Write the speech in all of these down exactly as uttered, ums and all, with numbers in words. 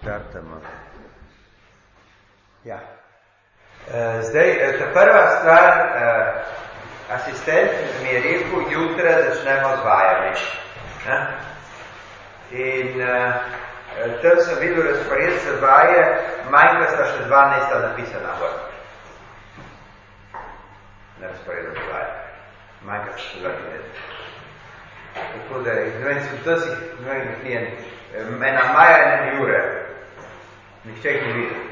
Startamo. Ja. E, zdaj, ta prva stvar, e, asistent mi je rekel, jutra začnemo z vajami. Ne? In e, tam sem videl razpored za vaje, manjka sta še dvanajsta napisana gor. Na razporedu za vaje. Manjka sta še dvanajsta. Tako da, ne vem, so vseh, ne vem, klijen, ena maja, ena jure. Nihče jih ne vidi.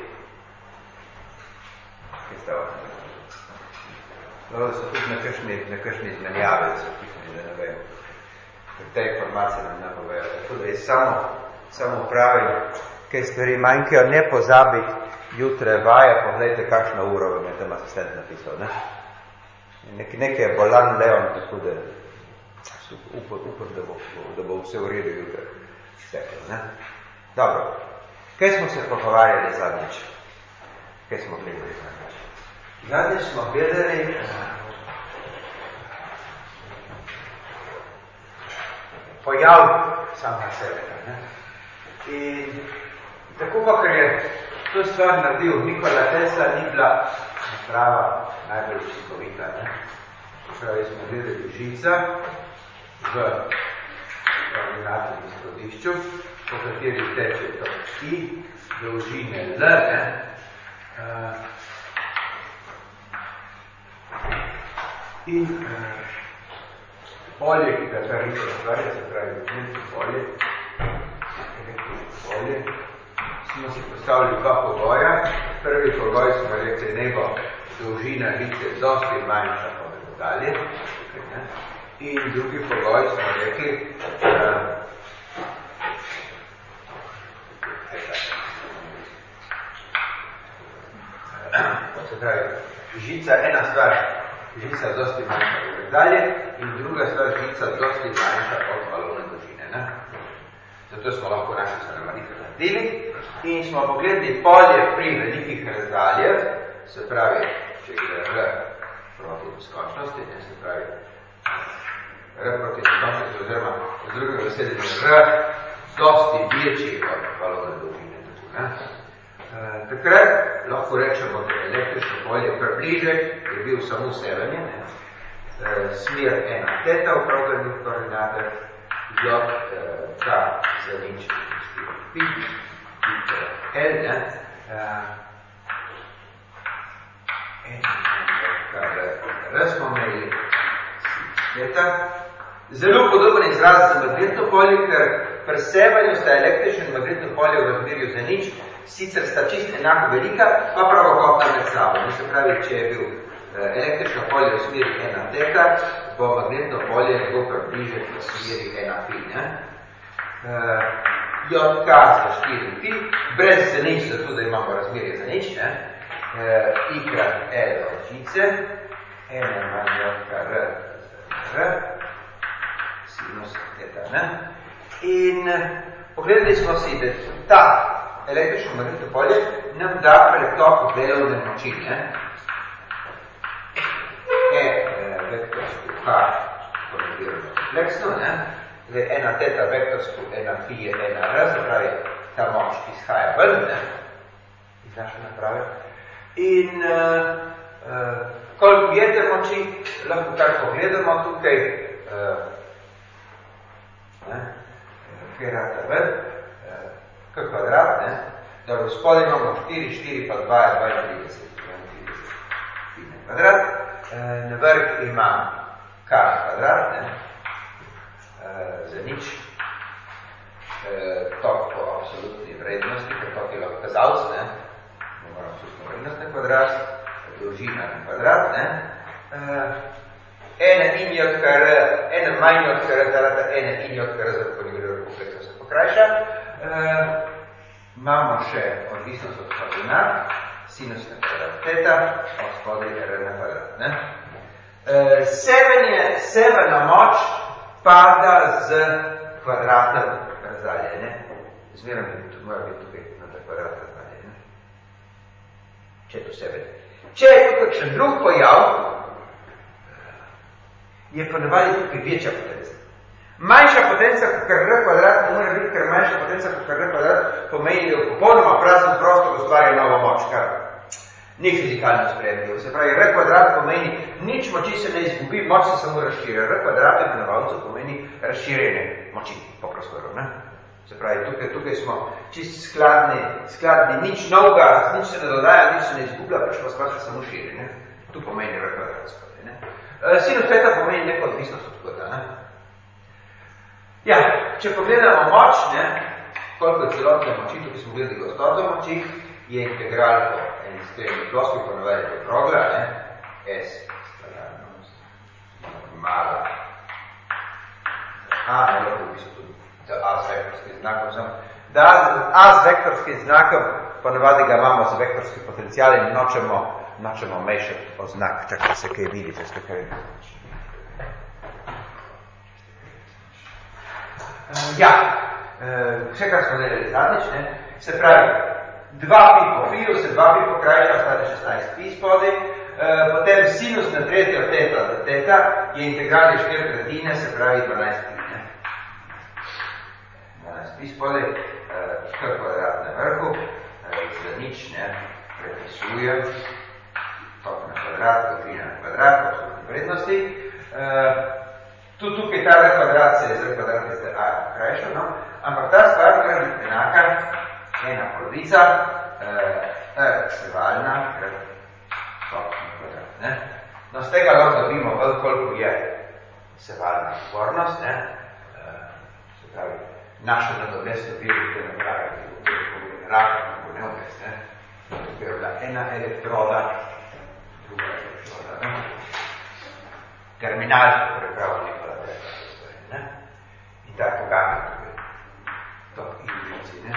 Kaj stava? No, so tudi na kakšni, na kakšni izmenjave, so pisani, da ne vem. Ker te informacije nam ne povejo. Tako da jaz samo, samo pravim, kaj stvari manjkajo, ne pozabiti jutre vaje, pogledajte, kakšna ura vam je tam asistent napisal, ne? Nek, nekaj je bolan Leon, tako da upam, upam da, bo, da bo vse v redu jutre steklo, ne? Dobro. Kaj smo se pogovarjali zadnjič? Kaj smo gledali zadnjič? Zadnjič smo gledali pojav samega sebe. Ne? In tako pa, ker je to stvar naredil Nikola Tesla, ni bila naprava najbolj učinkovita. Pravi, smo gledali žica v ordinatnem izhodišču, po kateri teče to I, dolžine L, ne? Uh, in uh, polje, ki ga ta rica ustvarja, se pravi magnetno polje, električno polje, smo si postavili dva pogoja. Prvi pogoj smo rekli, ne bo dolžina rice dosti manjša, pa tako dalje. Ne? In drugi pogoj smo rekli, uh, se pravi, žica, ena stvar, žica dosti manjša in dalje, in druga stvar, žica dosti manjša od valovne dolžine. Ne? Zato smo lahko naše zanemaritev naredili in smo pogledali polje pri velikih razdaljah, se pravi, če gre R proti doskočnosti, ne, se pravi, R proti doskočnosti, oziroma z drugega besede, R dosti večji od valovne dolžine. Ne? Uh, takrat lahko rečemo, da je električno polje približek, je bil samo severni, uh, smer ena teta v programih koordinatah, J, uh, K, za nič, pi, pi, L, ne, uh, N, K, R, smo imeli teta. Zelo podoben izraz za magnetno polje, ker pri sevanju sta električno in magnetno polje v razmerju za nič, sicer sta čisto enako velika, pa pravokotna med sabo. Ne, se pravi, če je bil eh, električno polje v smeri ena teta, bo magnetno polje bo približek v smeri ena pi. Ne? Eh, J K za štiri pi, brez za nič, zato da imamo razmerje za nič. Ne? Eh, I krat L od žice, ena manj J K R za R, sinus teta. Ne? In eh, pogledali smo si, da ta električno magnetno polje nam da pretok delovne moči. Ne? E, e vektorsko H konjudirano kompleksno, ne? Zdaj, ena teta vektorsko, ena pi je ena R, se pravi, ta moč izhaja ven, ne? Iz naše naprave. In uh, uh, koliko je te moči, lahko kar pogledamo tukaj, uh, ne? Kaj rata ven, K kvadrat, ne? Da v spodaj imamo štiri, štiri pa dva je dvaintrideset kvadrat. Na vrh imam K kvadrat, ne? Za nič. Tok po absolutni vrednosti, ker tok je lahko kazalc, ne? Imamo absolutno vrednost na kvadrat, dolžina na kvadrat, ne? Ena in J K R, ena manj od K R, tarata ena in J K R za konjudirano kompleksno se pokrajša. Uh, imamo še odvisnost od koordinat, sinus na kvadrat teta, od spodaj R na kvadrat. Ne? Uh, sevenje, severna moč pada z kvadratem razdalje. Ne? Zmerom je, mora biti tukaj na ta kvadrat razdalje. Ne? Če je to severje. Če je to kakšen drug pojav, je ponavadi tukaj večja poteza. Manjša potenca kot R kvadrat ne mora biti, ker manjša potenca kot R kvadrat pomeni popolnoma prazen prostor ustvarja novo moč, kar ni fizikalno sprejemljivo. Se pravi, R kvadrat pomeni nič moči se ne izgubi, moč se samo razširja. R kvadrat v navalcu pomeni razširjene moči po prostoru. Ne? Se pravi, tukaj, tukaj smo čisto skladni, skladni, nič novega, nič se ne dodaja, nič se ne izgublja, pač pa stvar se samo širi. Ne? Tu pomeni R kvadrat spodaj. Ne? Sinus teta pomeni neko odvisnost od kota. Ne? Ja, če pogledamo moč, ne, koliko je celotne moči, tukaj smo gledali gostoto moči, je integral po eni stremi ploski, ponovedi po krogla, ne, S, stvarnost, mala, A, ne, lahko bi so tudi A z vektorskim znakom, sem, da A z vektorskim znakom, ponovadi ga imamo z vektorskim potencialom in nočemo, nočemo mešati oznak, čakaj se kaj vidite, ste kaj vidite. Ja, vse, kar smo delali zadnjič, ne, se pravi, dva pi po fiju, se dva pi pokrajša, ostane šestnajst pi spodaj, potem sinus na tretjo teta za teta je integralje štiri tretjine, se pravi dvanajst pi. Ne. dvanajst pi spodaj, kar kvadrat na vrhu, za nič, ne, prepisujem, tok na kvadrat, dolžina na kvadrat, absolutne vrednosti. Tudi tukaj ta R kvadrat se je z R kvadrat je zdaj A krajša, no? Ampak ta stvar je enaka, ena polovica, R sevalna, R stopna kvadrat, ne? No, z tega lahko dobimo bolj, koliko je sevalna odpornost, ne? Se pravi, naša nadomestno viri, ki je napraviti, v raka, v neobres, ne? Tukaj je bila ena elektroda, druga elektroda, ne? Terminal, prepravo Nikola Tesla, ne? In ta pogajna tukaj, to iluziji, ne?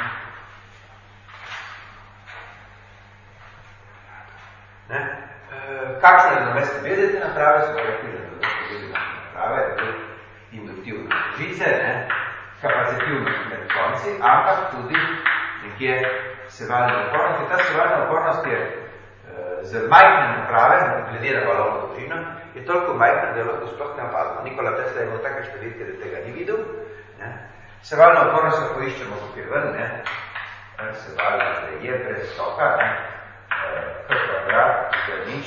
Ne? E, kakšno je nadomestno vedeti naprave, smo rekli, da nadomestno vedeti naprave, da je induktivne žice, ne? Kapacitivne med konci, ampak tudi nekje sevalne opornosti. Ta sevalna opornost je z majhne naprave, glede na valovno dolžino, je toliko majhna, da je lahko sploh ne opadla. Nikola Tesla je imel take številke, da tega ni videl. Ne? Sevalna opornost lahko iščemo tukaj ven, ne? Sevalna je brez toka, ne? K kvadrat, z nič,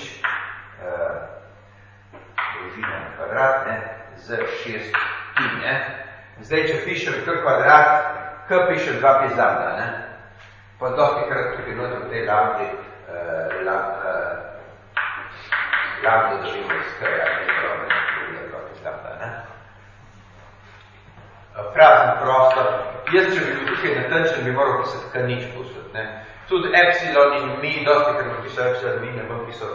dolžina na kvadrat, ne? Z šest pi, ne? Zdaj, če pišem K kvadrat, K pišem dva pi z lambda, ne? Pa dosti krat tukaj noter v tej lambdi lambda držimo iz K-ja, ne pravne, ne pravne iz lambda, ne? Prazen prostor. Jaz, če bi bil tukaj natančen, bi moral pisati K nič pustiti, ne? Tudi epsilon in mi, dosti krat bom pisal epsilon mi, ne bom pisal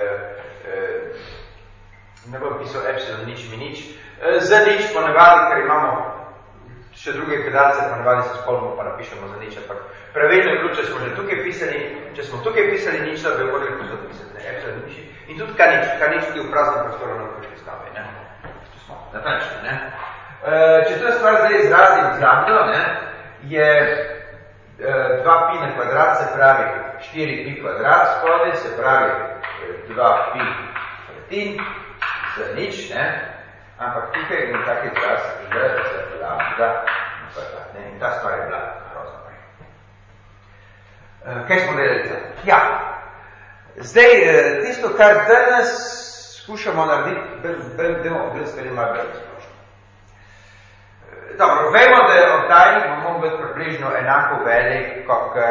ne bom pisal epsilon nič mi nič. Za nič ponavadi, ker imamo še druge pedalce, ponavadi se spolimo, pa napišemo za nič, ampak pravilno je bilo, če smo že tukaj pisali, če smo tukaj pisali nič, da bi morali pozor pisati, ne, epsilon nič. In tudi K nič, K nič tudi v praznem prostoru na okoliški stavi, ne. Tu smo, natančni, ne. Če to stvar zdaj izrazim z lambdo, ne, je dva pi na kvadrat, se pravi štiri pi kvadrat spodaj, se pravi dva pi tretjin, za nič, ne, ampak tukaj je tak izraz, da je lambda na kvadrat, ne, in ta stvar je bila grozna. Kaj smo delali za? Ja, zdaj, tisto, kar danes skušamo narediti, demo ogled stvari malo bolj splošno. Dobro, vemo, da je obdajnik bomo biti približno enako velik, kakor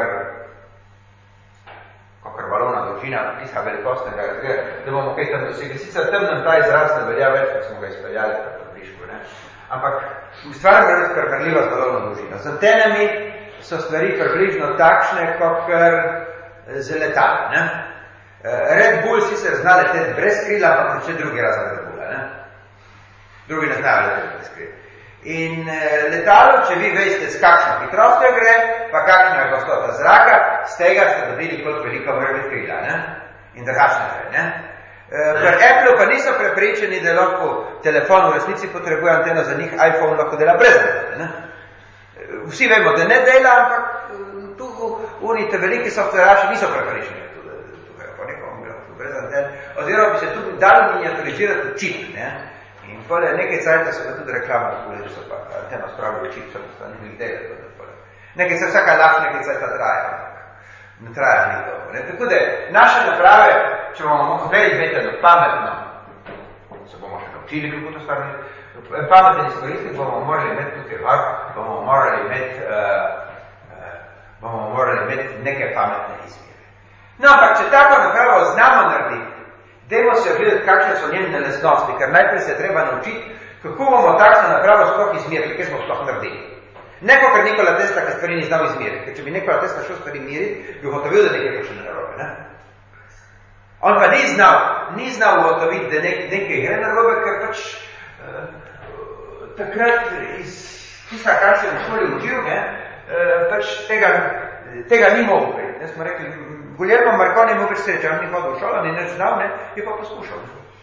kakor valovna dolžina, tisa velikostnega razgleda, da bomo kaj tam dosegli. Sicer tam nam ta izraz ne velja več, kot smo ga izpeljali pri približku, ne? Ampak stvar je primerljiva z valovno dolžino. Z antenami so stvari približno takšne, kakor z letali, ne? Red Bull sicer zna leteti brez krila, pa če drugi razen Red Bulla, ne? Drugi ne znajo leteti brez krila. In letalo, če vi veste, s kakšno hitrostjo gre, pa kakšna je gostota zraka, z tega ste dobili, kot veliko mora biti krila, ne? In drugačne gre, ne? Pri Apple pa niso prepričani, da lahko telefon v resnici potrebuje anteno, za njih iPhone lahko dela brez antene, ne? Vsi vemo, da ne dela, ampak tu unite veliki softveraši niso prepričani, da tukaj po nekom lahko brez antene, oziroma bi se tudi dal miniaturizirati čip, ne? In pole nekaj cajta so pa tudi reklama, da so pa anteno spravili oči, so pa ni bili delati. Nekaj se vsaka laf, nekaj cajta traja. Ne traja ni dobro. Ne? Tako da naše naprave, če bomo hoteli izmeteno pametno, se bomo še naučili, kako to stvar imeti, pametno izkoristiti, bomo morali imeti tukaj var, bomo morali imeti, uh, uh, bomo morali imeti neke pametne izmere. No, ampak če tako napravo znamo narediti, dajmo se ogledati, kakšne so njene lastnosti, ker najprej se treba naučiti, kako bomo takšno napravo sploh izmerili, kaj smo sploh naredili. Neko, ker Nikola Tesla, ki stvari ni znal izmeriti, ker če bi Nikola Tesla šel stvari meriti, bi ugotovil, da nekaj počne narobe, ne? On pa ni znal, ni znal ugotoviti, da nek, nekaj gre narobe, ker pač uh, takrat iz tista, kar se v šoli učil, ne, uh, pač tega, tega ni mogel prejti. Ne smo rekli, Guglielmo Marconi je mogel sreče, on ni hodil v šolo, ni neč znal, ne, je pa poskušal.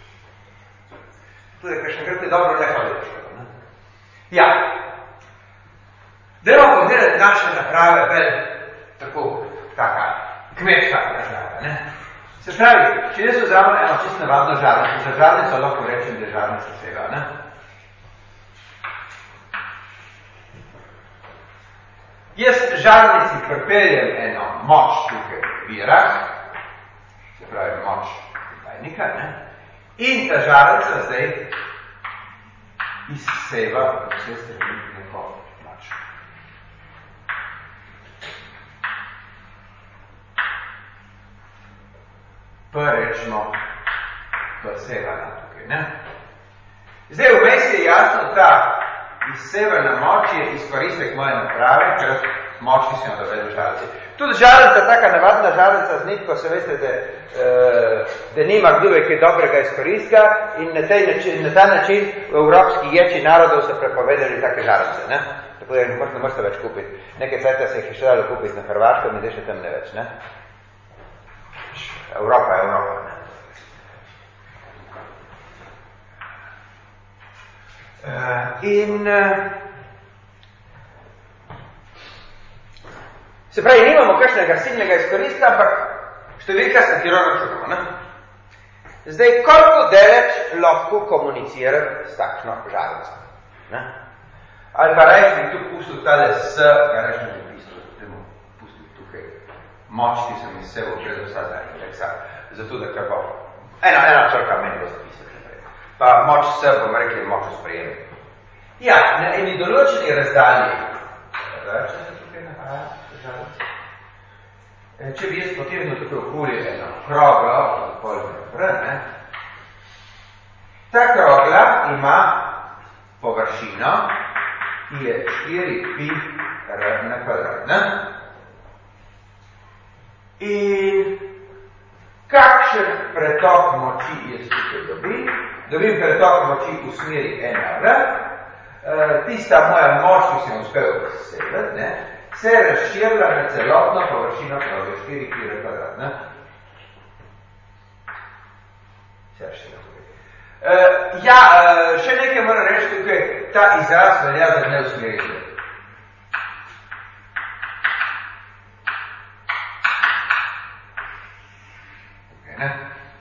Tudi, ker še enkrat je dobro ne hodil v šolo. Ne? Ja. Dajmo pogledati naše naprave bolj tako, taka, kmetska država, ne? Se pravi, če jaz vzamem eno čisto navadno žarnico, za žarnico lahko rečem, da je žarnica vsega, ne? Jaz žarnici pripeljem eno moč tukaj vira, se pravi moč tajnika, ne? In ta žarnica zdaj izseva vse strani neko moč. Pa rečemo, pa sevana tukaj, ne? Zdaj, vmes je jasno, ta izsevana moč je izkoristek moje naprave, ker moč, ki se jo dovedo žarnici. Tudi žarnica, taka navadna žarnica z nitko, se veste, da, da nima kdo je kaj dobrega izkoristka in na, način, na ta način v evropski ječi narodov so prepovedali take žarnice, ne? Tako da ne morate več kupiti. Nekaj cajta se jih je še dalo kupiti na Hrvaško, in zdaj še tam ne več, ne? Evropa je Evropa, ne? Uh, in uh, se pravi, nimamo kakšnega silnega izkoristka, ampak številka s katero računamo, ne? Zdaj, koliko deleč lahko komunicira s takšno žarnico, ne? Ali pa reči, bi tu pustil tale s, ja rečem, da bi temu pustil tukaj moč, ki sem izseval pred vsa zdaj, zato da kar bo ena, ena črka meni bo zapisati. Pa moč s, bomo rekli, moč sprejemi. Ja, na eni določeni razdalji, če se tukaj nahaja, žarnice, če bi jaz potegnil tukaj okoli eno kroglo, pol naprej, ne, ta krogla ima površino, ki je štiri pi r na kvadrat, ne? In kakšen pretok moči jaz tukaj dobim? Dobim pretok moči v smeri ena r, tista moja moč, ki sem uspel presegati, ne, se je razširila na celotno površino krogle štiri pi r kvadrat, ne? Se razširila tukaj. Uh, ja, uh, še nekaj moram reči tukaj, ta izraz velja za neusmeritev. Okay, ne?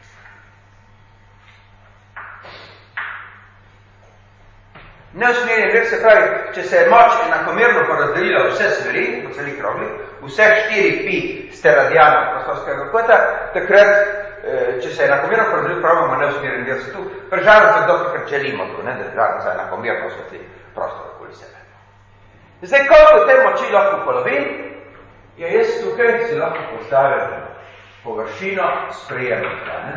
Neusmerjen vir se pravi, če se je moč enakomerno porazdelila vse smeri, po celi krogli, vseh štiri pi ste radijanov prostorskega kota, takrat, če se je enakomerno porazdelil, pravimo neusmerjen vir se tu, prežarno se kdo, kar želimo tu, ne, da žarno se enakomerno osvetli prostor okoli sebe. Zdaj, koliko te moči lahko polovim, je jaz tukaj si lahko postavim površino sprejemnika, ne?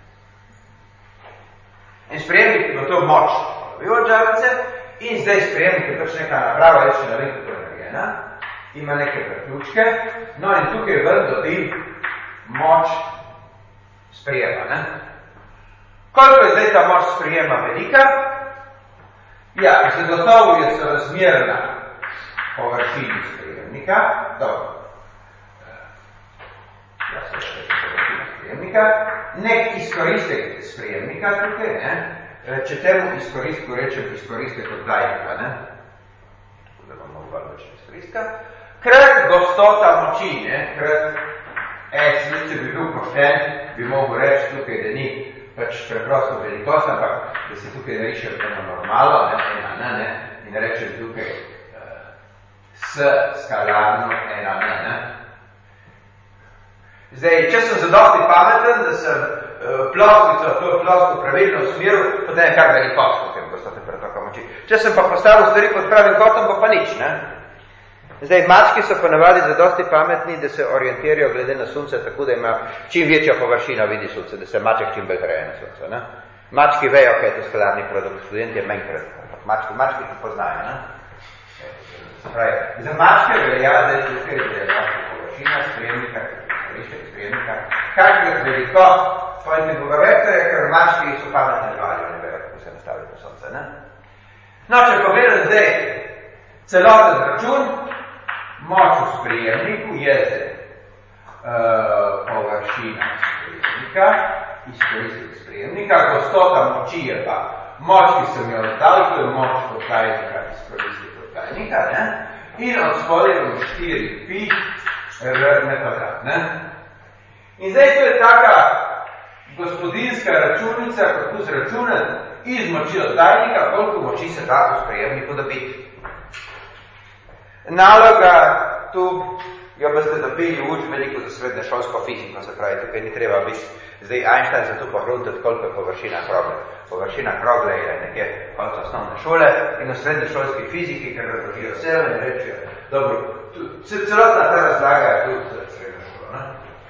In sprejemnik bo to moč od žarnice in zdaj sprejemnik je pač neka naprava, jaz še ne vem, kako je narejena, ima neke priključke, no in tukaj ven dobi moč sprejema, ne? Koliko je zdaj ta moč sprejema velika? Ja, zagotovo je sorazmerna površini sprejemnika, dobro, ja se še površina sprejemnika, nek izkoristek sprejemnika tukaj, ne? Če temu izkoristku rečem izkoristek od dajnika, ne? Tako da bomo malo več izkoristka. Krat gostota moči, ne? Krat S, če bi bil pošten, bi mogel reči tukaj, da ni pač preprosto velikost, ampak da se tukaj nariše eno normalo, ne, ena, ne, ne, in rečem tukaj uh, s skalarno ena, ne, ne. Zdaj, če sem zadosti pameten, da sem uh, ploskico, to plosko pravilno usmeril, potem je kar velikost, potem postate pretoka moči. Če sem pa postavil stvari pod pravim kotom, pa pa nič, ne. Zdaj, mački so ponavadi zadosti pametni, da se orientirajo glede na sunce, tako da ima čim večja površina vidi sunce, da se maček čim bolj greje na sunce. Ne? Mački vejo, kaj je to skalarni produkt, študent je manjkrat. Mački, mački to poznajo. Ne? Pravi, za mačke velja, da je tukaj velja površina sprejemnika, korišček sprejemnika, kakrat veliko, pojte Boga vektorja, ker mački so pametne živali, ne vejo, kako se nastavijo na sonce. Ne? No, če pogledam zdaj celoten račun, moč v sprejemniku je zdaj uh, površina sprejemnika, izkoristek sprejemnika, gostota moči je pa moč, ki sem jo oddal, to je moč podtajnika, izkoristek podtajnika, ne? In od spodaj imam štiri pi r na kvadrat. Ne? In zdaj to je taka gospodinska računica, kako zračunati iz moči odtajnika, koliko moči se da v sprejemniku dobiti. Naloga tu jo boste dobili v učbeniku za srednješolsko fiziko, se pravi, tukaj ni treba biti zdaj Einstein za to pohruntati, koliko je površina krogle. Površina krogle je nekje od osnovne šole in v srednješolski fiziki, ker razložijo selo in rečijo, dobro, tu, celotna ta razlaga je tu za srednjo šolo. Ne?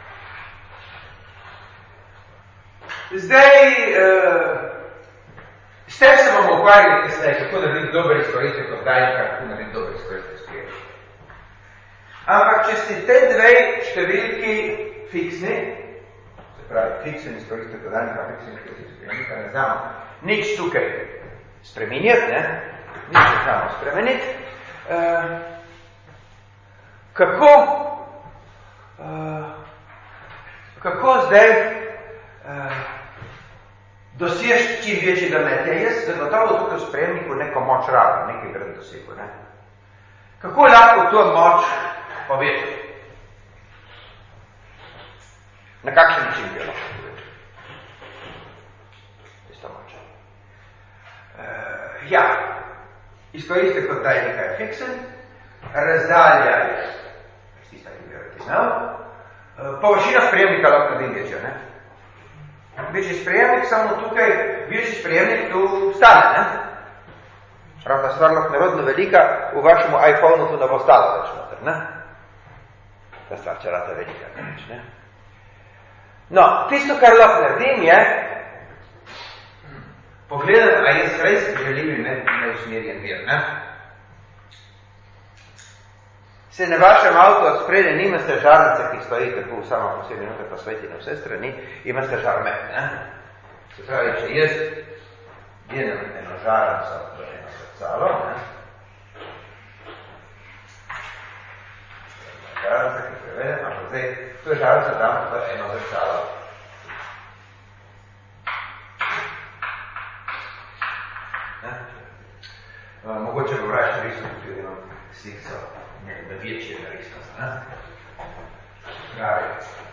Zdaj, uh, s tem se bomo ukvarjali, kasneje, kako narediti dober izkoristek odtajnika, kako narediti dober izkoristek sprejemnika. Ampak, če ste te dve številki fiksni, se pravi, fiksen izkoristek odtajnika, fiksen izkoristek sprejemnika, ne znamo nič tukaj spremeniti, ne? Nič ne znamo spremeniti. Uh, kako, uh, kako zdaj uh, dosežeš čim večjega metja. Jaz zagotovo tukaj v sprejemniku neko moč rabim, nekaj grem dosegu. Ne? Kako lahko to moč povečati? Na kakšen način bi jo lahko povečati? Tisto moč. Uh, ja, izkoristek odtajnika je fiksen, razdalja je tista, ki bi jo znal, uh, površina sprejemnika lahko naredim večjo, ne? Večji sprejemnik, samo tukaj, večji sprejemnik tu stane, ne? Prav ta stvar lahko nerodno velika, v vašemu iPhonu tu ne bo stala več noter, ne? Ta stvar če rata velika, ne več, ne? No, tisto, kar lahko naredim je, pogledam, a jaz res želim imeti neusmerjen vir, ne? Se na vašem avtu od sprede nimate žarnice, ki stoji tako samo posebej noter pa sveti na vse strani, imate žarmet, ne? Se pravi, če jaz jedem eno žarnico v eno zrcalo, ne? Žarnica, ki prevedem, ampak zdaj, to je žarnica dam v eno zrcalo. Ne? Uh, mogoče bo vrač risu, tudi imam slikco. Ne, da večje narisnost, ne? Pravi.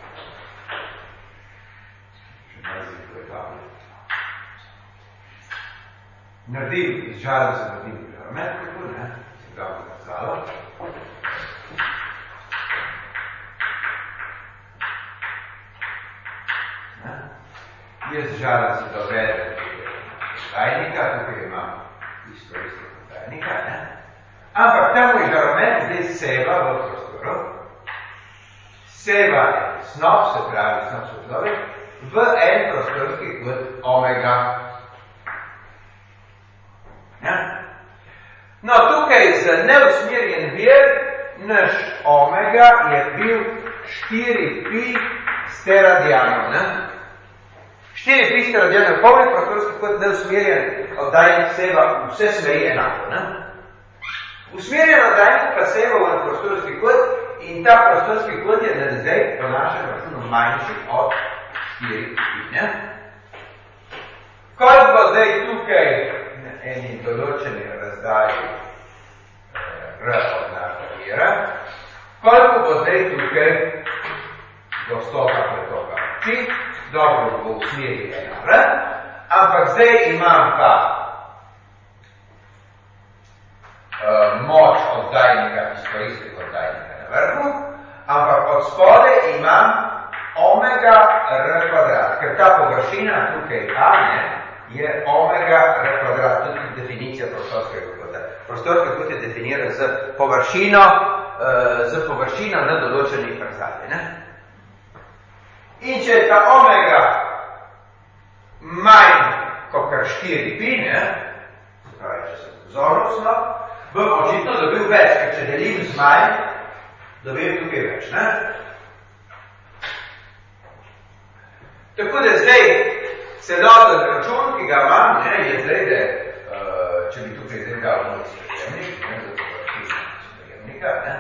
Še naziv, ko je glavno. Naredim, izžalim se naredim žarmet, kako ne? Se glavno zrcalo. Jaz žalim se dovedem tajnika, tukaj imam izkoristek tajnika, ne? Ampak ta moj žaromet zdaj seva v prostoru, seva je snop, se pravi snop svetlobe, v en prostorski kot omega. Ja? No, tukaj z neusmerjen vir, naš omega je bil štiri pi steradijanov, ne? štiri pi steradijanov je polni prostorski kot neusmerjen oddajnik seva vse smeri enako, ne? Usmerjen oddajnik pa seva v prostorski kot in ta prostorski kot je zdaj po našem računu manjši od štiri pi, ne? Koliko bo zdaj tukaj na eni določeni razdalji R od naša vira, koliko bo zdaj tukaj gostota pretoka moči, dobro bo v smeri ena R, ampak zdaj imam pa uh, moč oddajnika, izkoristek oddajnika na vrhu, ampak od spode imam omega R kvadrat, ker ta površina tukaj A ne, je omega R kvadrat, tudi definicija prostorskega kvadrat. Prostorski kot je definiran z površino, uh, z površino na določenih parcali, ne? In če je ta omega manj kot kar štiri pi, ne, se pravi, če sem vzorostno, bom očitno dobil več, ker če delim z manj, dobim tukaj več, ne. Tako da zdaj celoten račun, ki ga imam, ne, je zdaj, da, uh, če bi tukaj zdaj dal moj sprejemnik, ne, zato vršimo sprejemnika, ne,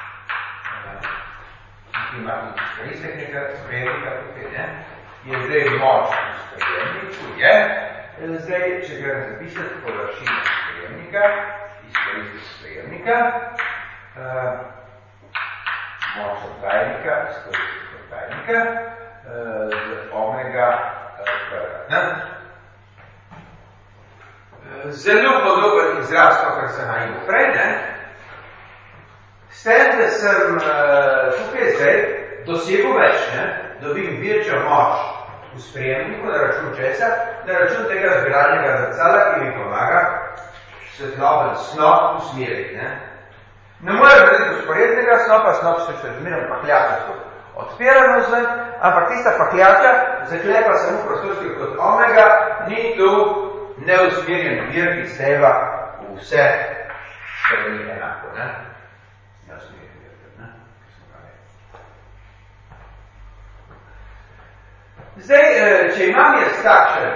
ima tudi izkoristek nekaj sprejemnika tukaj, ne, je zdaj moč v sprejemniku, je, zdaj, če grem zapisati površino sprejemnika, izkoristek sprejemnika, uh, moč oddajnika, izkoristek oddajnika, uh, z omega uh, kvadrat, ne. Uh, zelo podoben izraz, kar sem imel prej, ne. S tem, da sem uh, tukaj zdaj dosegel več, ne, dobim večjo moč v sprejemniku na račun česa, na račun tega zbiralnega zrcala, ki mi pomaga svetloben snop usmeriti. Ne, ne morem biti usporednega snopa, snop se še zmeraj pahljača odpirano zven, ampak tista pahljača zaklepa samo prostorski kot omega, ni tu neusmerjen vir, ki steva v vse strani enako. Ne. Zdaj, če imam jaz takšen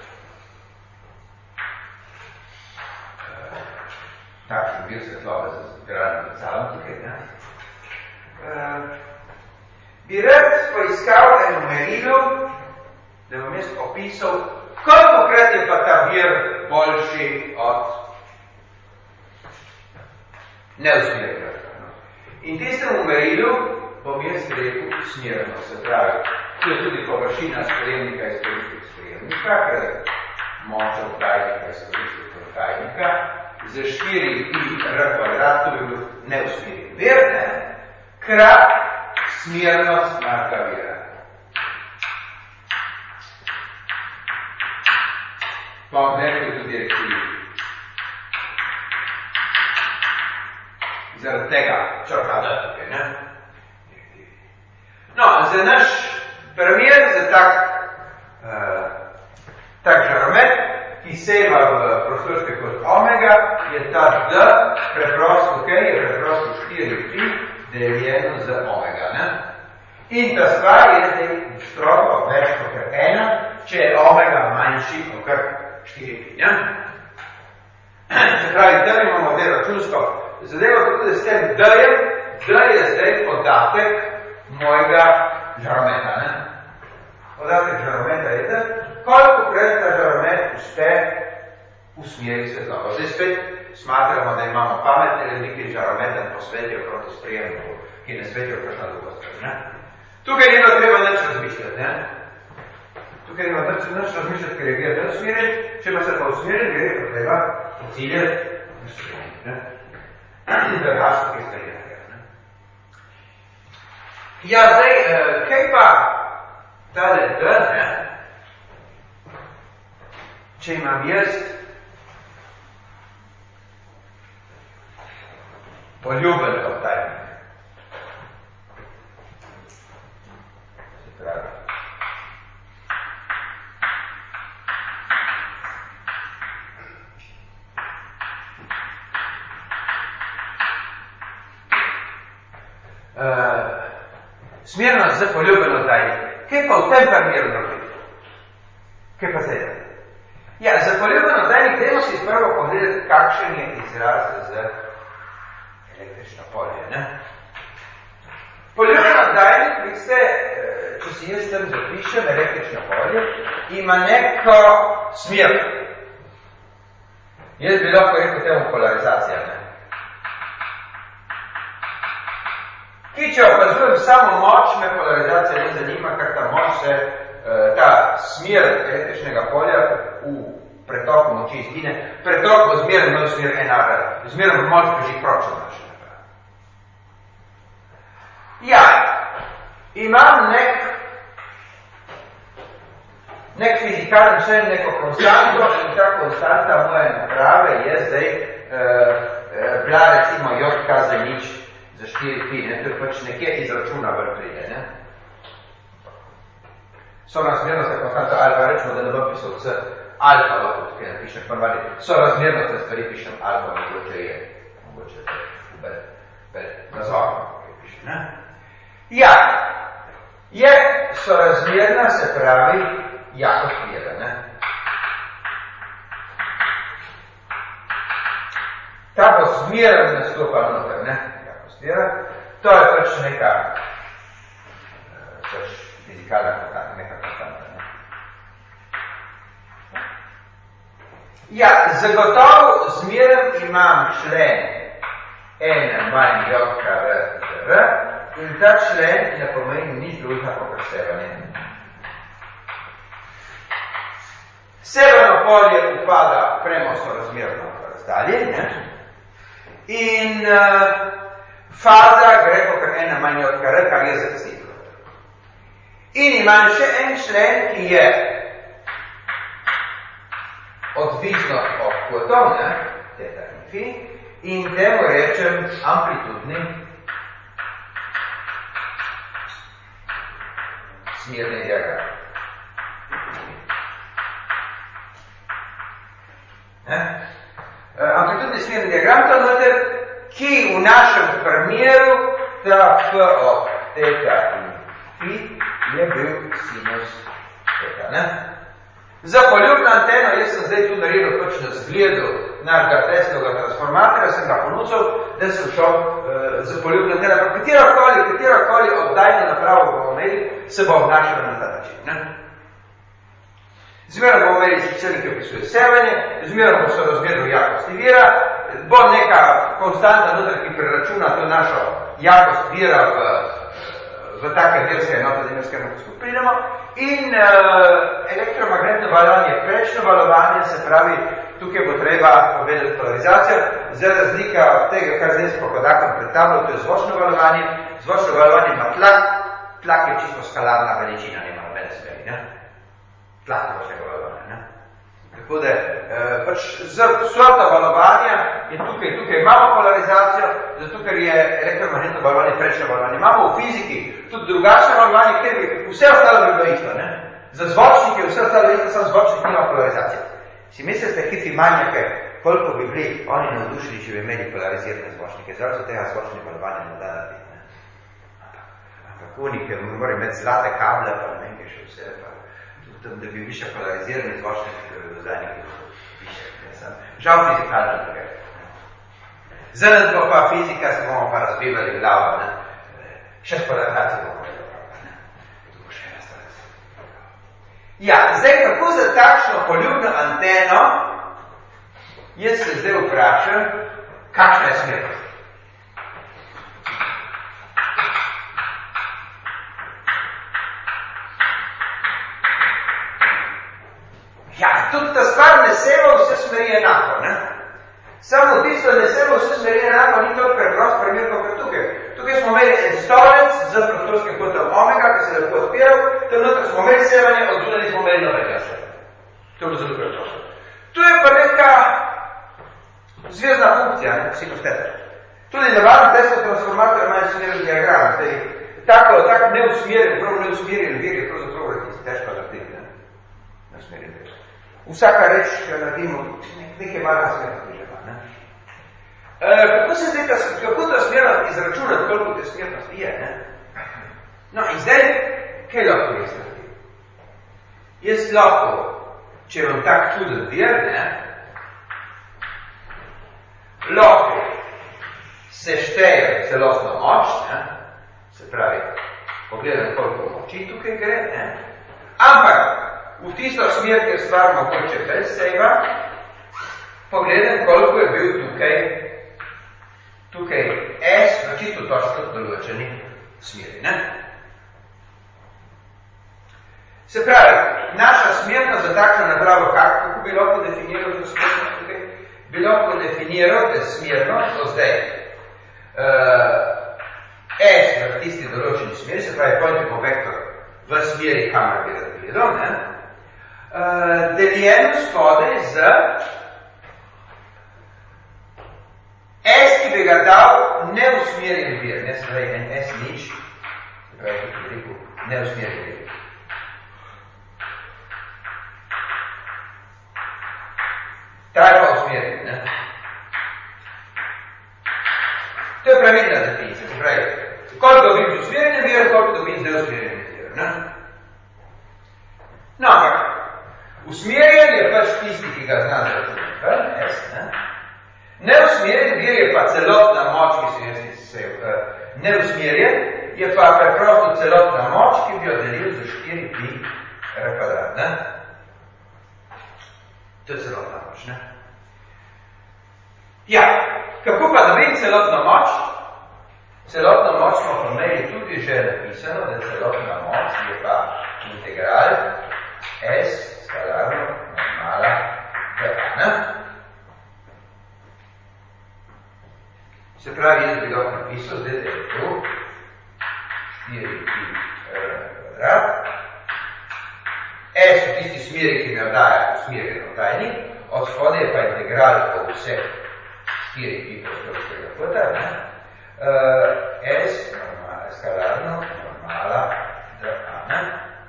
takšen vir svetlobe za zbiralnim zrcalom tukaj, ne, bi rad poiskal eno merilo, da bom jaz opisal, kolikokrat je pa ta vir boljši od neusmerjenega. In tistemu merilu bom jaz rekel smerno, se pravi, tu je tudi površina sprejemnika izkoristek sprejemnika, ker je moč oddajnika izkoristek oddajnika, za štiri pi R kvadrat, to bi bil neusmerjen vir, ne, krat smernost našega vira. Pa bom rekel tudi rekli, zaradi tega črka da tukaj, ne. No, za naš primer, za tak, uh, tak žaromet, ki seva v prostorske kot omega, je ta D preprosto, ok, je preprosto štiri pi deljeno z omega, ne? In ta stvar je zdaj strogo več kot ena, če je omega manjši kot štiri pi, ne? Se pravi, da imamo zdaj računsko zadevo, tako da s tem D-jem, D je zdaj podatek mojega žarometa, ne? Podatek žarometa je da, koliko krat ta žaromet uspe usmeri svetlobo. Zdaj spet smatramo, da imamo pametne ljudi, ki žarometem posvetijo proti sprejemniku, ki ne svetijo kakšna druga stvar, ne? Tukaj ni treba nič razmišljati, ne? Tukaj ima nič razmišljati, ker je gre da usmeri, če pa se pa usmeri, gre pa treba pociljati na sprejemnik, ne? In da raš tukaj sprejemnika, ne? Ja, zdaj, kaj pa tale D, ne? Če imam jaz poljuben oddajnik. Se pravi. Uh, smernost za poljuben oddajnik. Kaj pa v tem primeru narediti? Kaj pa zdaj? Ja, za poljuben oddajnik dajmo si prvo pogledati, kakšen je izraz za električno polje, ne? Poljuben oddajnik, vidite, če si jaz tam zapišem električno polje, ima neko smer. Jaz bi lahko rekel temu polarizacija, ne? Ki, če opazujem samo moč, me polarizacija ne zanima, ker ta moč se ta smer električnega polja v pretoku moči izgine, pretok bo zmerno imel smer enaga, zmerno bo moč preži proč od naše naprave. Ja, imam nek nek fizikalen člen, neko konstanto in ta konstanta moje naprave je zdaj eh, eh, bila recimo J K za nič za štiri pi, ne, to je pač nekje izračuna ven pride, ne. Sorazmernost je konstanta alfa, rečemo, da ne bom pisal C, alfa lahko tukaj napišem, ponovadi, sorazmernost je stvari pišem alfa, mogoče je, mogoče je, bel, nazorno, kaj pišem, ne. Ja, je sorazmerna, se pravi, jakost vira, ne. Ta bo zmeren nastopa noter, ne, jakost vira, to je pač neka, pač fizikalna konstanta, neka konstanta, ne. Ja, zagotovo zmeren imam člen N manj J K R R in ta člen ne pomeni nič drugega kot sevanje. Severno polje upada premostno razmerno razdalje, ne? In uh, faza gre po ena manj od K R, kar je za ciklo. In imam še en člen, ki je odvisno od kotov, ne? Teta in fi, in temu rečem amplitudni smerni diagram. Ne? Amplitudni smerni diagram, to noter, ki v našem primeru ta F od teta in fi je bil sinus teta. Ne? Za poljubno anteno, jaz sem zdaj tu naredil pač na zgledu našega Teslovega transformatorja, sem ga ponudil, da sem šel uh, za poljubno anteno, pa katerokoli, katerokoli oddajno napravo bomo imeli, se bo obnašalo na ta način. Ne? Zmerno bomo imeli člen, ki opisuje sevanje, zmerno bo se razmerno jakosti vira, bo neka konstanta noter, ki preračuna to našo jakost vira v, v take delske enote, da imerske enote skupaj pridemo, in uh, elektromagnetno valovanje je prečno valovanje, se pravi, tukaj bo treba povedati polarizacijo, za razlika od tega, kar zdaj s pokodakom pred tablo, to je zvočno valovanje, zvočno valovanje ima tlak, tlak je čisto skalarna veličina, nema nobene smeri, ne? Tlak zvočnega valovanja, ne? Tako da, eh, pač z sorta valovanja je tukaj, tukaj imamo polarizacijo, zato ker je elektromagnetno valovanje prečno valovanje. Imamo v fiziki tudi drugačno valovanje, ker bi vse ostalo bi bilo isto, ne? Za zvočnike je vse ostalo isto, samo zvočnik nima polarizacije. Si mislite, hitri manjake, koliko bi bili oni navdušili, če bi imeli polarizirane zvočnike, zaradi tega zvočne valovanja ne da narediti, ne? Ampak unike, morajo imeti zlate kable, pa ne nekaj še vse, pa da bi više polarizirani zvočne zadnjih više. Žal fizikalno ne gre. Za nas bo pa fizika, se bomo pa razbivali glavo, ne? Še s polarizacijo bomo gledali. To bo še ena stvar. Ja, zdaj kako za takšno poljubno anteno, jaz se zdaj vprašam, kakšna je smernost. Ja, tudi ta stvar ne seva vse smeri enako, ne? Samo tisto ne seva vse smeri enako, ni to preprost primer, kot tukaj. Tukaj smo imeli en stolec z prostorskim kotom omega, ki se je lepo odpiral, tam noter smo imeli sevanje, od zunaj smo imeli novega sevanja. To je bilo zelo preprosto. Tu je pa neka zvezdna funkcija, ne, sinusteta. Tudi navaden Teslov transformator imajo smerni diagram, zdaj, tako, tako neusmerjen, prav neusmerjen vir je pravzaprav reči, težko narediti, ne? Neusmerjen vir. Vsaka reč, ki jo naredimo, nekaj malo smerno križeva, ne? E, kako se zdaj, ta, kako ta smernost izračunati, koliko te smernosti je, ne? No, in zdaj, kaj lahko jaz naredim? Jaz lahko, če imam tak čuden vir, ne, lahko seštejem celostno moč, ne, se pravi, pogledam, koliko moči tukaj gre, ne, ampak v tisto smer, kjer stvar mogoče brez sejva, pogledam, koliko je bil tukaj, tukaj S na čisto točno določeni smeri, ne. Se pravi, naša smernost za takšno napravo, kako bi lahko definiral to smernost tukaj? Bi lahko definiral, da smernost do zdaj uh, S v tisti določeni smeri, se pravi, pointimo vektor v smeri, kamor bi razgledal, ne? Uh, deljeno spodaj z S, ki bi ga dal neusmerjen vir, ne, se pravi, en S nič, se pravi, kot bi rekel, neusmerjen vir. Ta je pa usmerjen, ne? To je pravilna definicija, se pravi, koliko dobim z usmerjenim virom, koliko dobim z neusmerjenim virom, ne? No, ampak, usmerjen je pač tisti, ki ga zna zračunati, S, ne? Neusmerjen vir je pa celotna moč, ki se je uh, neusmerjen, je pa preprosto celotna moč, ki bi jo delil za štiri pi R kvadrat, ne? To je celotna moč, ne? Ja, kako pa dobim celotno moč? Celotno moč smo pa imeli tudi že napisano, da celotna moč je pa integral S skalarno normala v A, ne? Se pravi, jaz bi lahko napisal, zdaj da je to štiri pi R kvadrat. S v tisti smeri, ki mi jo daje usmerjeno tajni, od spodaj je pa integral po vseh štiri pi prostorskega kota, ne? Uh, S normala, skalarno normala d A, ne?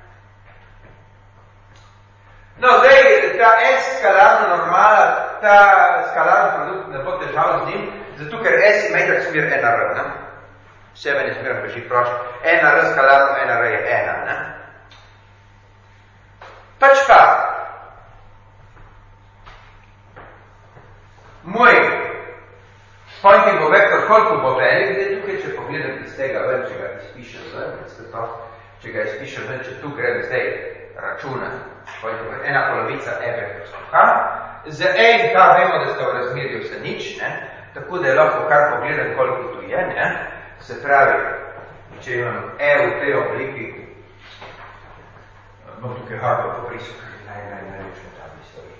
No, zdaj, ta S skalarno normala, ta skalarno produkt ne bo težav z njim, zato ker S ima itak smer ena R, ne? Sebe ne smeram peši proč. ena R skalarno, ena R je ena, ne? Pač pa, moj pointing vektor, koliko bo velik, zdaj tukaj, če pogledam iz tega ven, če ga izpišem ven, če ga izpišem ven, če tu grem zdaj računa, ena polovica E vektorsko H, za E in K vemo, da sta v razmerju vse nič, ne? Tako da je lahko kar pogledam, koliko tu je, ne? Se pravi, če imam E v tej obliki, bom tukaj hardo poprisal, kar je naj, naj, največ v tabli stoji.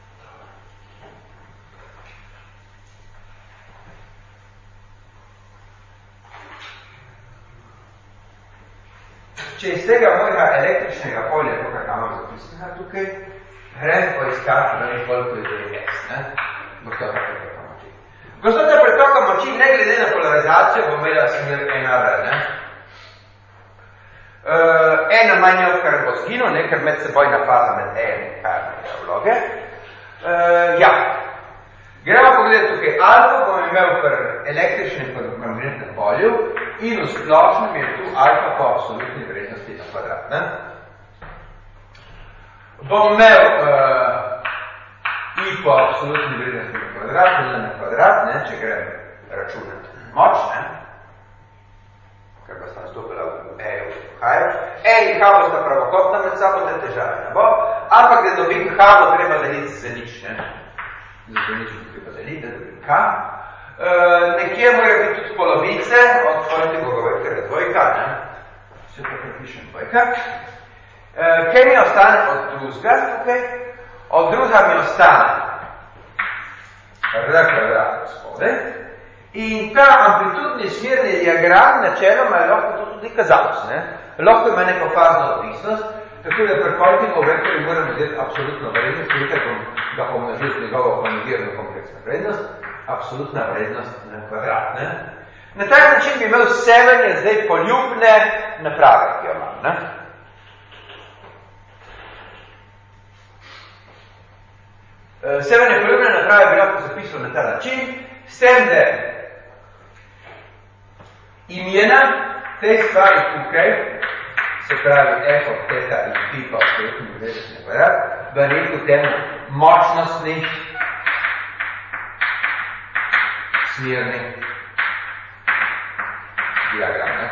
Če iz tega mojega električnega polja, to, kar imam zapisnega tukaj, grem poiskati, da ne koliko je to S, ne? Gostota pretoka moči. Gostota pretoka moči, ne glede na polarizacijo, bo imela smer ena R, ne? Uh, ena manj od kar bo zginil, ne, ker med sebojna faza med E in K je vloge. Uh, ja, gremo pogledati tukaj alfa, bom imel pri električnem magnetnem polju in v splošnem je tu alfa po absolutni vrednosti na kvadrat, ne? Bom imel uh, I po absolutni vrednosti na kvadrat, ne na kvadrat, ne, če grem računati moč, ne? Ker pa sta nastopila v E in H. E in H bo sta pravokotna med sabo, te težave ne bo, ampak da dobim H, bo treba deliti z nič, ne? Z nič bo treba deliti, da dobim H. Uh, nekje mora biti tudi polovice, od pointingovega vektorja dvojka, ne? Vse pa prepišem dvojka. Uh, kaj mi ostane od drugega tukaj? Od drugega mi ostane R kvadrat spodaj. In ta amplitudni smerni diagram načeloma je lahko to tudi kazalec, ne? Lahko ima neko fazno odvisnost, tako da pri pointingu vektorju moram vzeti absolutno vrednost, tukaj bom ga pomnožil z njegovo homogirno kompleksno vrednost, absolutna vrednost na kvadrat, ne? Na tak način bi imel sevenje zdaj poljubne naprave, ki jo imam, ne? Sevenje poljubne naprave bi lahko zapisal na ta način, s tem, da imena te stvari tukaj, se pravi F od teta in pi pa absolutni vrednosti na kvadrat, v reku temu močnostni smerni diagram, ne?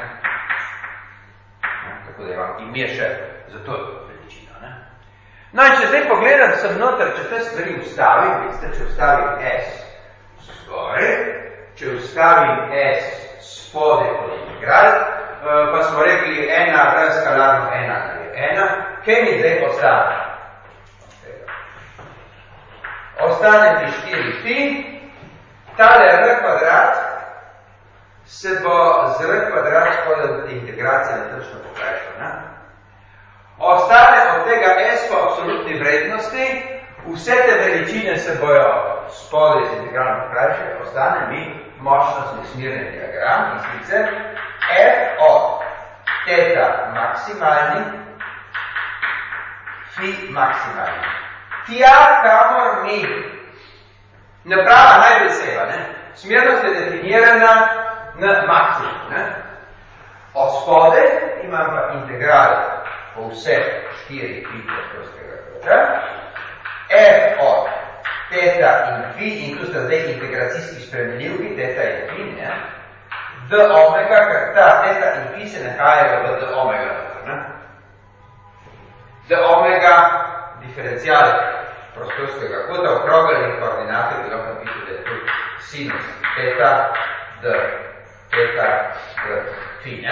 Tako da imam ime še za to veličino, ne? No in če zdaj pogledam sem noter, če te stvari ustavim, veste, če ustavim S zgore, če ustavim S spodaj pod integral, pa smo rekli ena R skalarno ena je ena, kaj mi zdaj ostane? Ostane mi štiri pi, tale r kvadrat se bo z r kvadrat skoraj integracija natančno pokrajšala. Ostane od tega s po absolutni vrednosti, vse te veličine se bojo spodaj z integralno pokrajšala, ostane mi močnostni smerni diagram in sicer f od teta maksimalni, fi maksimalni. Tja, kamor mi naprava najbolj seba, ne? Smernost je definirana na maksimum, ne? Od spode imam pa integral po vseh štiri pi prostorskega kvadra, f od teta in fi, in tu sta zdaj integracijski spremenljivki, teta in fi, ne? D omega, ker ta teta in fi se nahajajo v d omega, ne? D omega diferencijal prostorskega kota, okrogljenih koordinatov bi lahko napisal, da je tu sinus teta d teta d fi, ne?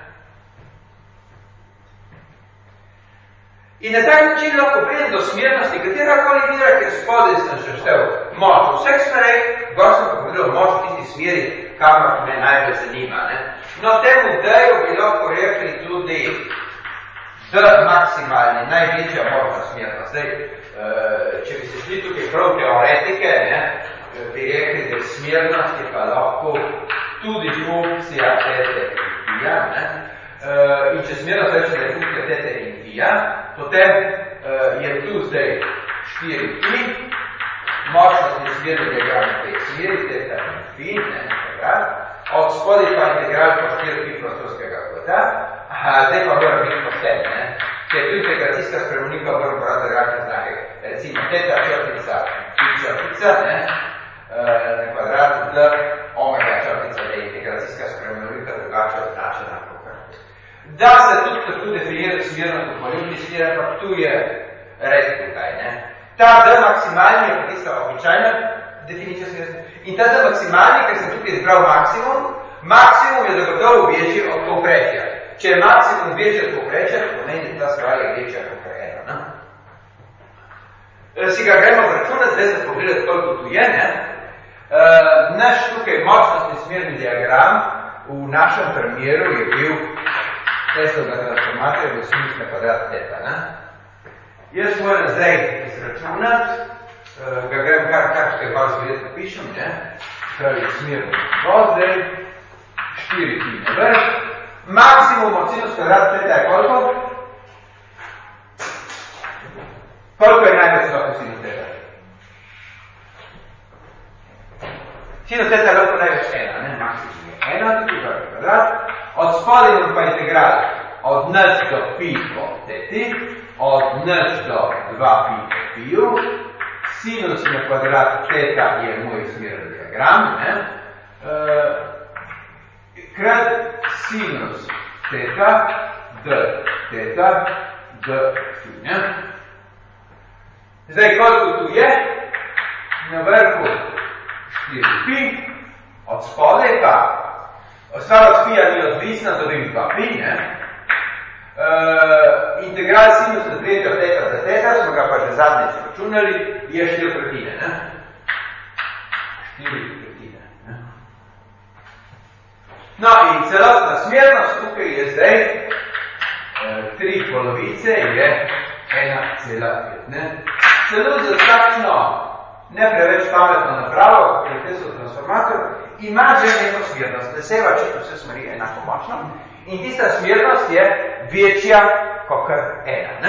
In na tak način lahko pridem do smernosti, katera kolikira, ker spodaj sem še štev moč v vseh smereh, gor sem pa povedal moč v tisti smeri, kamor me najbolj zanima, ne? No, temu d-ju bi lahko rekli tudi d maksimalni, največja možna smernost. Zdaj, če bi se šli tukaj prav teoretike, ne, bi rekli, da smernost je pa lahko tudi funkcija tete in fija, ne. In če smernost reče, da je funkcija tete in fija, potem je tu zdaj štiri pi, močnost je smerni diagram v tej smeri, teta in fi, ne, integral, od spodaj pa integral po štiri pi prostorskega kvota. Aha, zdaj pa mora biti pošten, ne. Če je tu integracijska spremenljiva, moram porati drugačne znake. Recimo, teta črtica, pi črtica, ne, na kvadratu d, omega črtica, da je integracijska spremenljiva drugače označena. Da se tudi tako definira smernost v poljubni smeri, ampak tu je red tukaj, ne. Ta d maksimalni je pa tista običajna definicija smernosti. In ta d maksimalni, ker sem tukaj izbral maksimum, maksimum je zagotovo večji od povprečja. Če je maksimum večji od povprečja, pomeni, da ta stvar je večja kot ena, ne? Si ga gremo računati, zdaj se pogledati, koliko tu je, ne? Naš tukaj močnostni smerni diagram v našem primeru je bil Teslovega transformatorja v sinus na kvadrat teta, ne? Jaz moram zdaj izračunati, ga grem kar, kar tukaj pa zvedeti napišem, ne? Pravi smerni do zdaj, štiri pi na vrh. Maksimum od sinus kvadrat teta je koliko? Koliko je največ lahko sinus teta? Sinus teta je lahko največ ena, ne? Maksimum je ena, tukaj je kvadrat. Od spodaj imam pa integral od nič do pi po teti, od nič do dva pi po piju, sinus na kvadrat teta je moj smerni diagram, ne? Uh, krat sinus teta, d teta, d fi, ne? Zdaj, koliko tu je? Na vrhu štiri pi, od spodaj pa ostalo od fija ni odvisna, dobim dva pi, ne? Uh, integral sinus na tretjo teta za teta, smo ga pa že zadnjič računali, je štiri tretjine, ne? štiri tretjine, ne? No, in celotna smernost tukaj je zdaj uh, tri polovice je ena cela pet, ne? Celo za takšno ne preveč pametno napravo, kot je Teslov transformator, ima že neko smernost, da se vače vse smeri enako močno in tista smernost je večja kot ena, ne?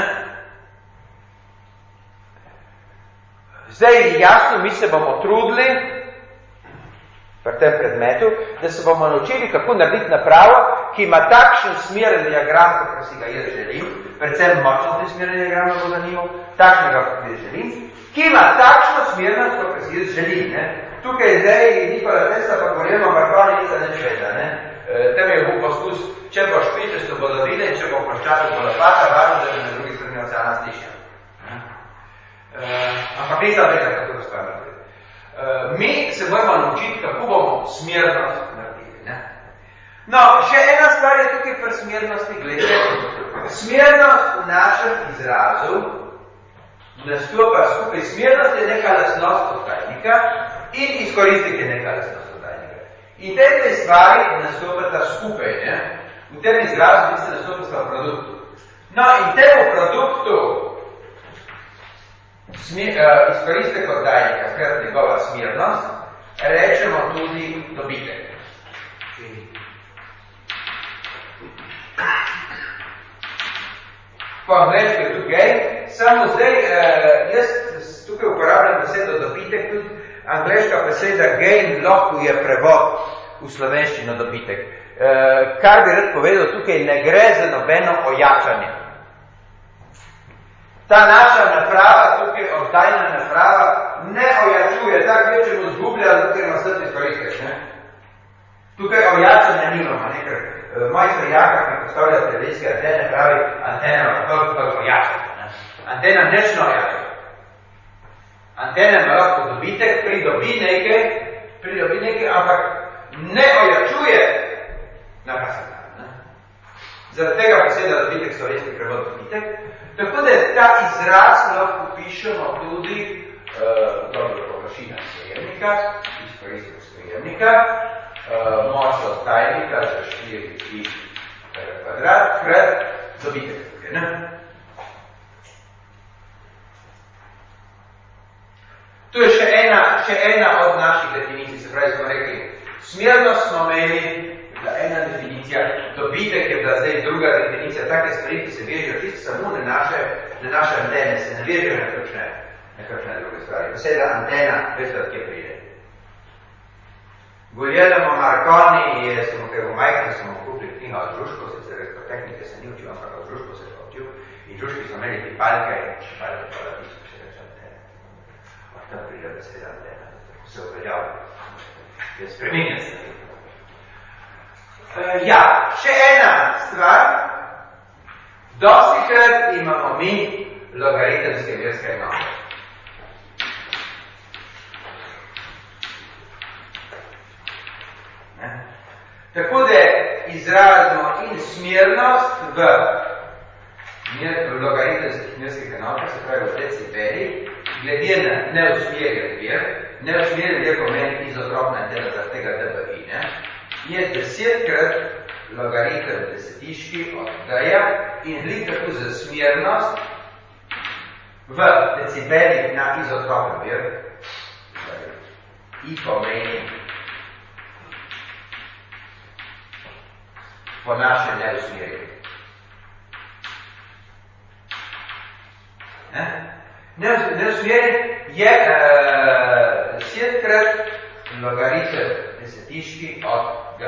Zdaj, jasno, mi se bomo trudili pri tem predmetu, da se bomo naučili, kako narediti napravo, ki ima takšen smeren diagram, kot si ga jaz želim, predvsem močnostni smeren diagram bo zanimal, takšnega, kot jaz želim, ki ima takšno smernost, kot si jaz želim, ne? Tukaj zdaj Nikola Tesla pa govorimo, ampak oni niso nič veda, ne? Tem je bil poskus, če boš špičasto bodo vide, če bo poščato bo lopata, varno, da bi na drugi strani oceana slišal. Ampak niso veda, kako to stavljati. Mi se moramo naučiti, kako bomo smernost naredili, ne? No, še ena stvar je tukaj pri smernosti, gledajte, Smernost v našem izrazu nastopa skupaj. Smernost je neka lastnost odtajnika in izkoristek je neka lastnost odtajnika. In te dve stvari nastopata skupaj, ne? V tem izrazu bi se nastopata v produktu. No, in temu produktu uh, izkoristek odtajnika, skrat njegova smernost, rečemo tudi dobitek. Po angleško je tudi gej, samo zdaj, uh, jaz tukaj uporabljam besedo dobitek, tudi angleška beseda gain lahko je prevod v slovenščino dobitek. Uh, kar bi rad povedal, tukaj ne gre za nobeno ojačanje. Ta naša naprava, tukaj oddajna naprava, ne ojačuje, tako večemo zgublja, tukaj ima srce izkoristek, ne? Tukaj ojačanja nimamo, nekaj. Majster Jakab, ki postavlja televizijske antene, pravi, antena lahko tako ojačati. Antena nečno ojačati. Antena ima lahko dobitek, pridobi nekaj, pridobi nekaj, ampak ne ojačuje napasaka. Zaradi tega poseda dobitek slovenski prevod dobitek. Tako da ta izraz lahko pišemo tudi uh, dobro površina sprejemnika, izkoristek sprejemnika, Uh, moč odtajnika za štiri pi kvadrat krat dobitek. Ne? Tu je še ena, še ena od naših definicij, se pravi, smo rekli, smernost smo imeli, da ena definicija, dobitek je bila zdaj druga definicija, take stvari, ki se vežijo čisto samo na naše, na naše antene, se ne vežijo na kakšne, na kakšne druge stvari. Poseda antena, veste, od kje pride. Gledamo Marconi, je, smo kaj v majhni, smo kupili knjiga od Družko, sicer rekla, tehnike se ni učil, ampak od Družko se je učil. In Družki smo imeli tipalke, in tipalke pa da niso še reči antene. Od tam pride beseda antena, tako se uveljavlja. Je spremenjen se. Uh, ja, še ena stvar. Dostikrat imamo mi logaritemske verske enote. Tako da izrazimo in smernost v, v logaritemskih merskih enotah, se pravi v decibelih, glede na neusmerjen vir, neusmerjen vir pomeni izotropna antena za tega D B I, ne, je desetkrat logaritem desetiški od D-ja in lik tako za smernost v decibelih na izotropen vir, I pomeni po naše neusmerjenje. Neusmerjen je uh, desetkrat logaritem desetiški od G.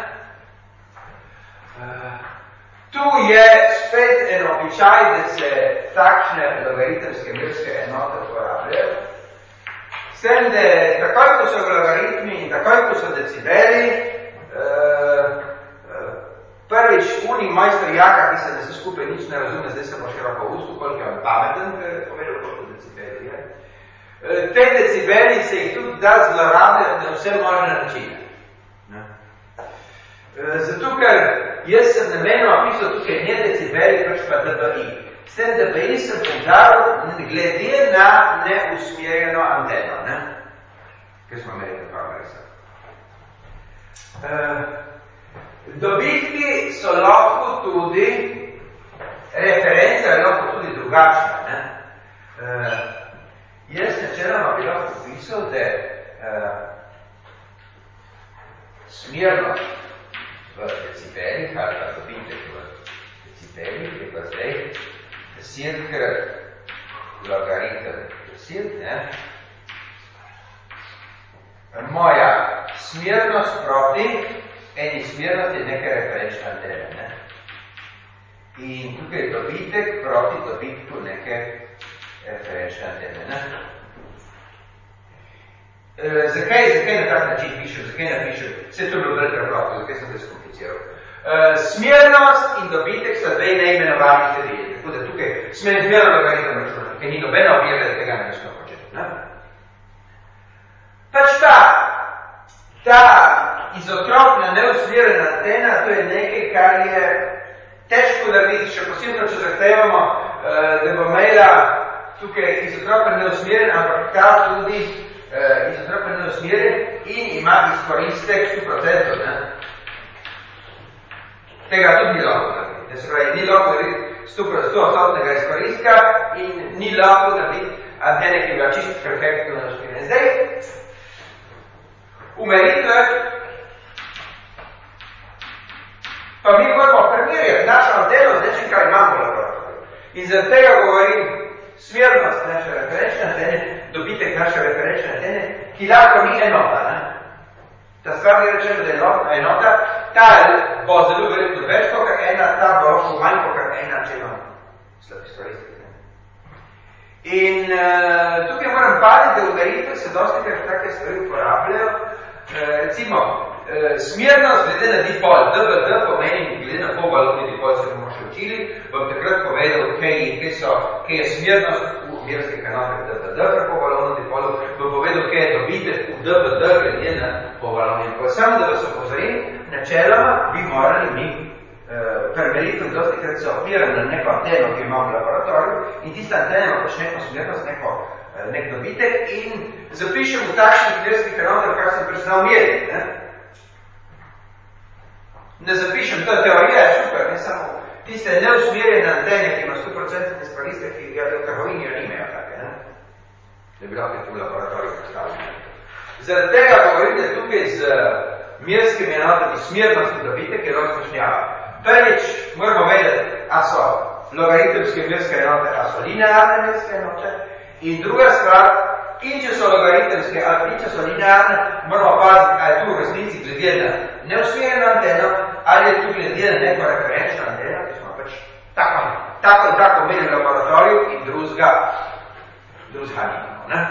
Uh, tu je spet en običaj, da se takšne logaritemske merske enote uporabljajo. S tem, da takoj, ko so logaritmi in takoj, ko so decibeli, uh, prvič, uni majster Jaka, ki se ne se skupaj nič ne razume, zdaj se bo še roko v ustu, koliko je on pameten, ker je povedal, koliko decibeli je. Te decibeli se jih tudi da zlorabljati na vse možne načine. Zato, ker jaz sem namenil opisal tukaj ne decibeli, pač pa D B I. S tem D B I sem poudaril glede na neusmerjeno anteno, ne? Ker smo imeli tako resa. Dobitki so lahko tudi, referenca je lahko tudi drugačna. Ne? Uh, jaz načeloma bi lahko pisal, da uh, smernost v decibelih ali pa dobitek v decibelih je pa zdaj desetkrat logaritem deset, ne? Moja smernost proti eni smernost je nekaj referenčna antena, ne? In tukaj je dobitek proti dobitku neke referenčne antene, ne? E, zakaj, zakaj na tak način pišem, zakaj ne pišem? Vse to je bilo bolj preprosto, zakaj sem to skompliciral. E, smernost in dobitek so dve neimenovani števili, tako da tukaj smer zmerno logaritem računa, tukaj ni nobena objava, da tega ne večno početi, ne? Pač ta, ta izotropna, neusmerjena antena, to je nekaj, kar je težko narediti, še posebno, če zahtevamo, da bo imela tukaj izotropen neusmerjen, ampak ta tudi izotropen neusmerjen in ima izkoristek sto procentov. Tega tudi ni lahko narediti. Da se pravi, ni lahko narediti sto odstotnega izkoristka in ni lahko narediti antene, ki je bila čisto perfektno neusmerjen. Zdaj, umeritev pa mi moramo primerjati našo anteno z nečim, kar imamo v laboratoriju. In zaradi tega govorim smernost naše referenčne antene, dobitek naše referenčne antene, ki lahko ni enota. Ne? Ta stvar ni rečeno, da je enota, ta bo zelo verjetno več kot ena, ta bo še manj kot ena, če imam slab izkoristek. In uh, tukaj moram paziti, da v meritve se dosti kar take stvari uporabljajo. Uh, recimo, uh, smernost glede na dipol, D B D pomeni, glede na polvalutni dipol, se bomo še učili, bom takrat povedal, kaj, kaj, so, kaj je smernost v merskih enotah D B D pri polvalutnem dipolu, bom povedal, kaj je dobitek v D B D glede na polvalutni dipol. Samo da vas opozorim, načeloma bi morali mi per meritve dosti krat se opiram na neko anteno, ki imam v laboratoriju in tista antena ima pač neko smernost, neko, nek dobitek in zapišem v takšnih merskih enotah, kar sem priznal meriti. Ne? ne zapišem, to je teorija, je super, ne samo tiste neusmerjene antene, ki ima sto procentov izkoristek, ki ga v trgovini jo nimajo take, ne? Da bi lahko tu v laboratoriju postavljeno. Zaradi tega govorim, da tukaj z merskimi enotami smernosti dobitek je dosti počnjava. Prvič moramo vedeti, a so logaritemske merske enote, a so linearne merske enote. In druga stvar, in če so logaritemske, ali če so linearne, moramo paziti, a je tu v resnici glede na neusmerjeno anteno, ali je tu glede na neko referenčno anteno, ki smo pač tako, tako in tako imeli v laboratoriju in drugega, drugega nimamo, ne?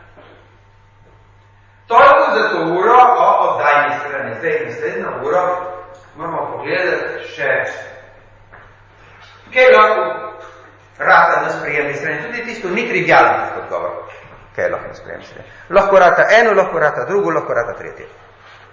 Toliko za to uro o oddajni strani. Zdaj, naslednjo uro moramo pogledati še, kaj lahko rata na sprejemni strani. Tudi tisto ni trivialno odgovor, kaj lahko na sprejemni strani. Lahko rata eno, lahko rata drugo, lahko rata tretje.